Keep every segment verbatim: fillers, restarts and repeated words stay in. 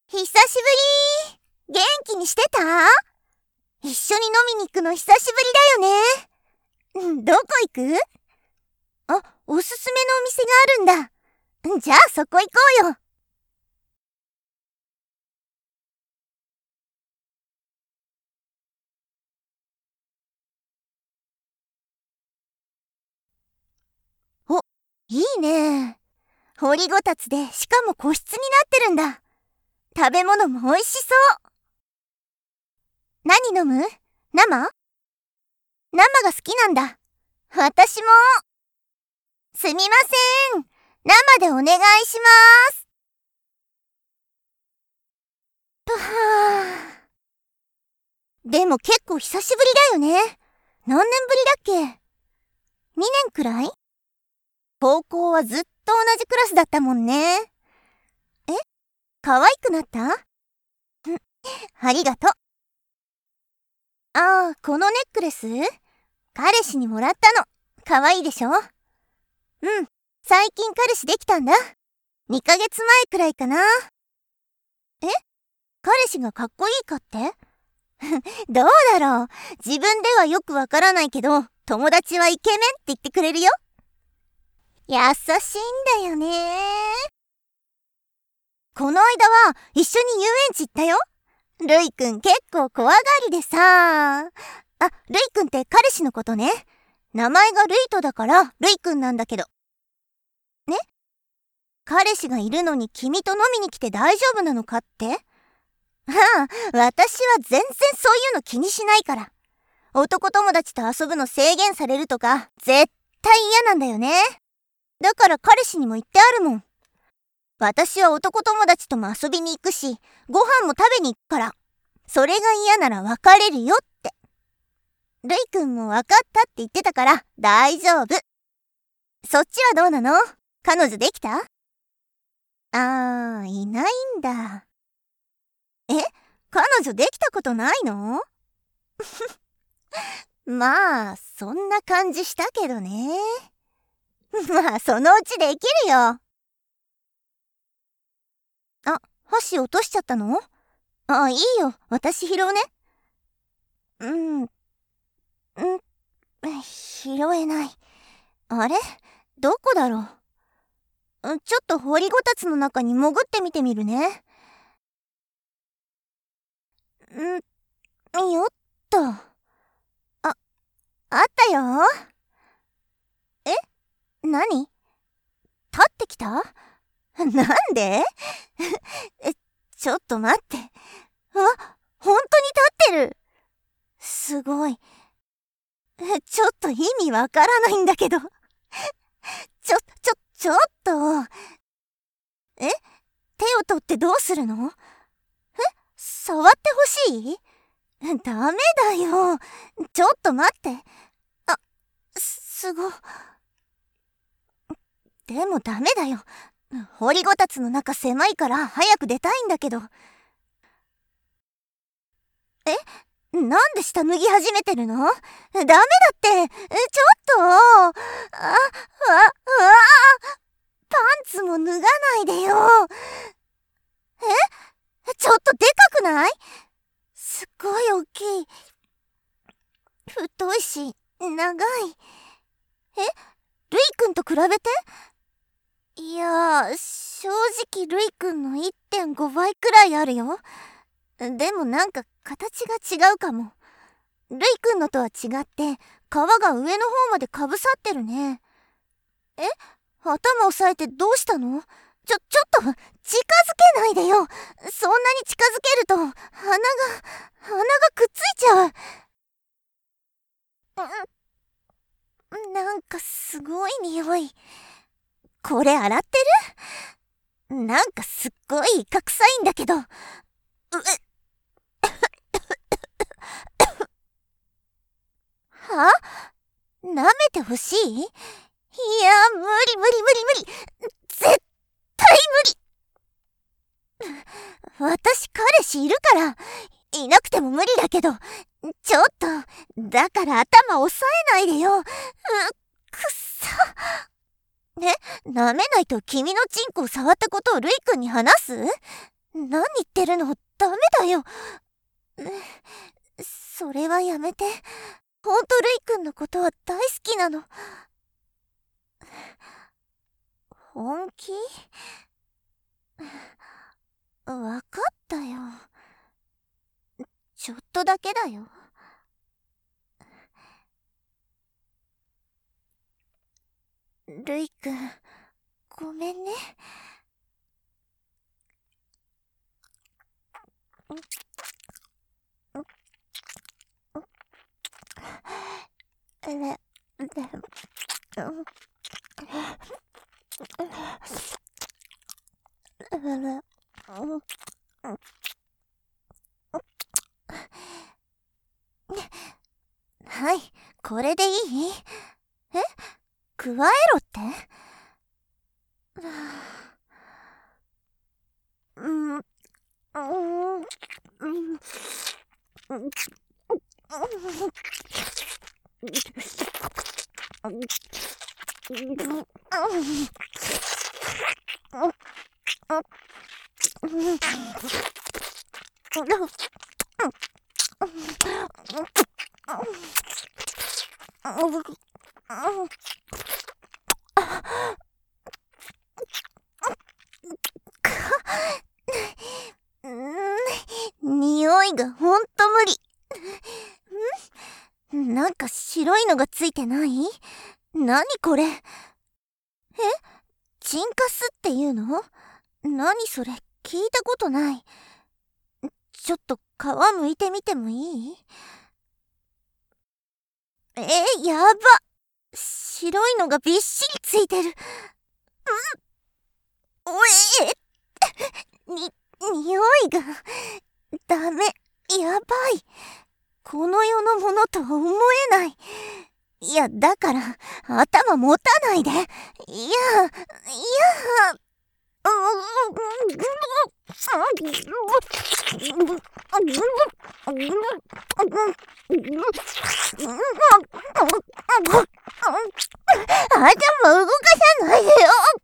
久しぶり。元気にしてた？一緒に飲みに行くの久しぶりだよね。どこ行く？あ、おすすめのお店があるんだ。じゃあそこ行こうよ。お、いいね。掘りごたつで、しかも個室になってるんだ。食べ物も美味しそう。何飲む？生？生が好きなんだ。私も。すみません。生でお願いします。とはぁ。でも結構久しぶりだよね。何年ぶりだっけ？ に 年くらい？高校はずっと同じクラスだったもんね。え？可愛くなった？ありがとう。ああ、このネックレス？彼氏にもらったの。可愛いでしょ？うん、最近彼氏できたんだ。にかげつまえくらいかな。え？彼氏がかっこいいかって？どうだろう。自分ではよくわからないけど、友達はイケメンって言ってくれるよ。優しいんだよね。この間は一緒に遊園地行ったよ。ルイくん結構怖がりでさ。あ、ルイくんって彼氏のことね。名前がルイトだからルイくんなんだけど。ね？彼氏がいるのに君と飲みに来て大丈夫なのかって？ああ、私は全然そういうの気にしないから。男友達と遊ぶの制限されるとか絶対嫌なんだよね。だから彼氏にも言ってあるもん。私は男友達とも遊びに行くし、ご飯も食べに行くから。それが嫌なら別れるよって。ルイくんも分かったって言ってたから大丈夫。そっちはどうなの？彼女できた？あー、いないんだ。え？彼女できたことないの？まあ、そんな感じしたけどね。まあ、そのうちできるよ。あ、箸落としちゃったの？あ、いいよ。私拾うね。うん、うん、拾えない。あれ？どこだろう？ちょっと掘りごたつの中に潜ってみてみるね。ん、よっと。あ、あったよ。え？何？立ってきた？なんで？え、ちょっと待って。あ、本当に立ってる。すごい。ちょっと意味わからないんだけど。ちょ、ちょ、ちょっと。え？手を取ってどうするの？え？触ってほしい？ダメだよ。ちょっと待って。あ、すご。でもダメだよ。掘りごたつの中狭いから早く出たいんだけど。え？なんで下脱ぎ始めてるの？ダメだって。ちょっと。あ、わ、わ、パンツも脱がないでよ。え？ちょっとでかくない？すっごい大きい。太いし、長い。え？ルイくんと比べて？いやー、正直ルイくんの いってんご 倍くらいあるよ。でもなんか形が違うかも。ルイくんのとは違って皮が上の方までかぶさってるね。え？頭押さえてどうしたの？ちょ、ちょっと近づけないでよ。そんなに近づけると鼻が、鼻がくっついちゃう。ん、なんかすごい匂い。これ洗ってる？なんかすっごいイカ臭いんだけど。うは？舐めてほしい？いや、無理無理無理無理。絶対無理。私彼氏いるから、いなくても無理だけど、ちょっと、だから頭押さえないでよ。う、くっさ。え、舐めないと君のチンコを触ったことをルイくんに話す？ 何言ってるの？ダメだよ。それはやめて。ほんとルイくんのことは大好きなの。本気？わかったよ。ちょっとだけだよ。ルイくん、ごめんね。ね、で、はい、これでいい？え？加えろって？うん、うん、うん、匂いがほんと無理。ん？なんか白いのがついてない？なにこれ？え？チンカスっていうの？なにそれ？聞いたことない。ちょっと皮剥いてみてもいい？え、やば！白いのがびっしりついてる。うん？おえに、匂いが、ダメ、やばい。この世のものとは思えない。いや、だから、頭持たないで。いや、いや、頭動かさないでよ。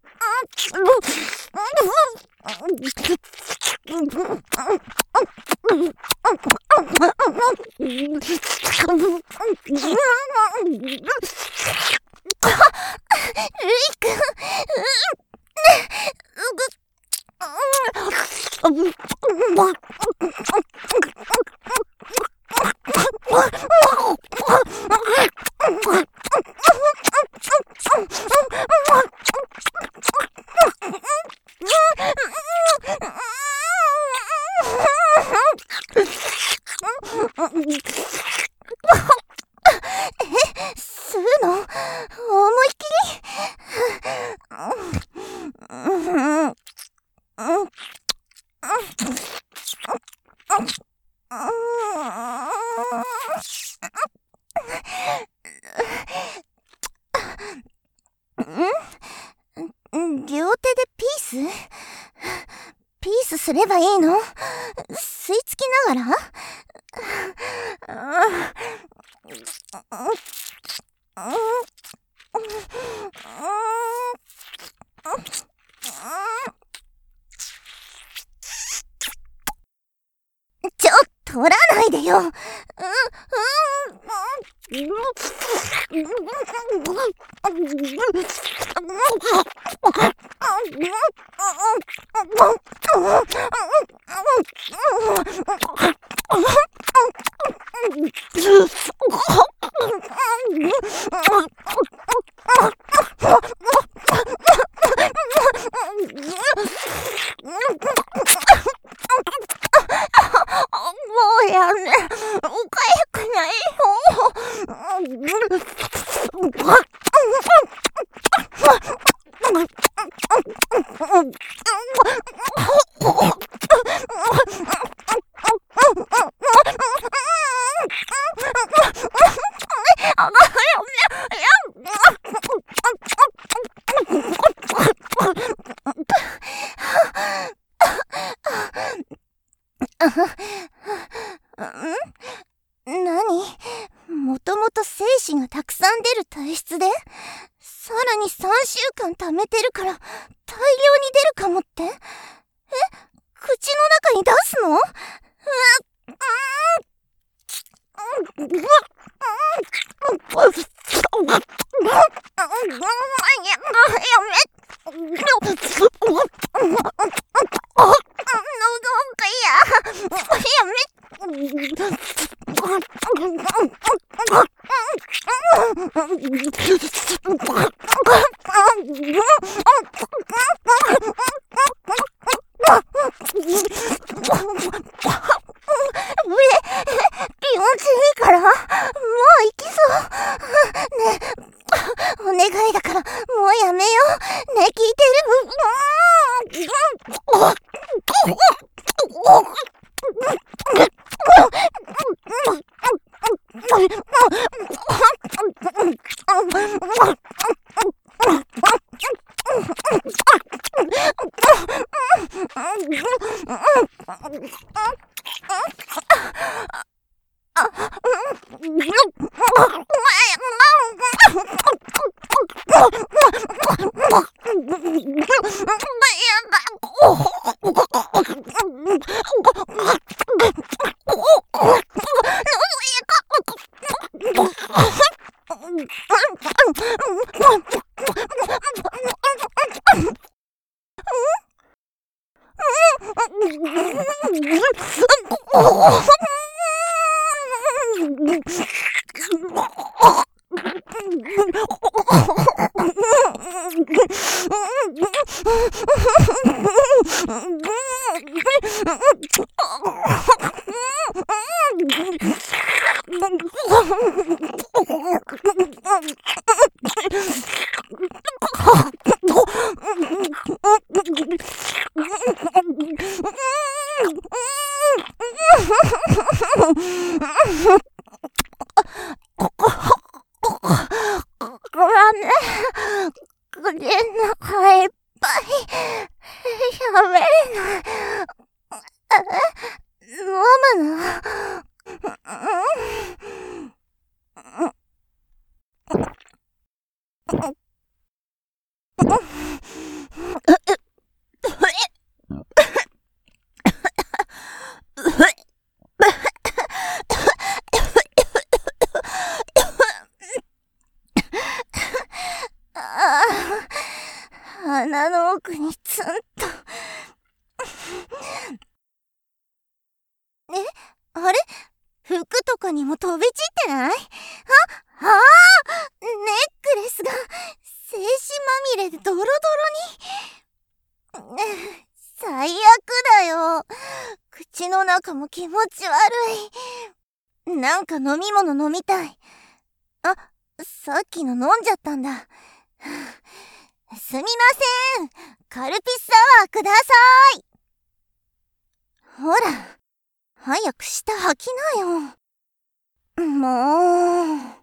ルイくん、吸うの？思いっきり？ん？両手でピース？ピースすればいいの？吸い付きながら？ちょ、取らないでよ。うん、うん、もうやめ。おかゆくないよ。ん？何？もともと精子がたくさん出る体質で、さらにさんしゅうかん貯めてるから大量に出るかもって？え？口口の中に出すの？うわっ、うーん、うわっ、気持ちいいから、もう行きそう。ねえ、お願いだから、もうやめよう。ねえ、聞いてる？ごめんね。口の中いっぱい。喋れない。え？飲むの？鼻の奥にツンと。え？あれ？服とかにも飛び散ってない？あ、ああ！ネックレスが精子まみれでドロドロに。最悪だよ。口の中も気持ち悪い。なんか飲み物飲みたい。あ、さっきの飲んじゃったんだ。すみません。カルピスサワーください。ほら、早く舌吐きなよ。もう。